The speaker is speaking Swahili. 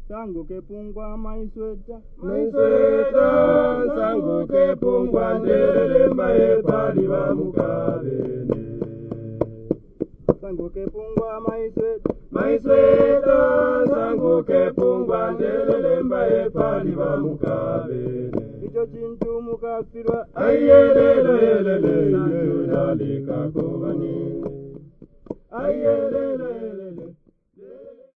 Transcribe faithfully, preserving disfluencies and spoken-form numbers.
Sangu ke pungwa maisweta Maisweta sangu ke pungwa ndelele mbae pali wa mukabene Sangu ke pungwa maisweta Maisweta sangu ke pungwa ndelele mbae pali wa mukabene Icho chintu mukafirwa Ayelele yelele sanju dalika kubani Ayelele yelele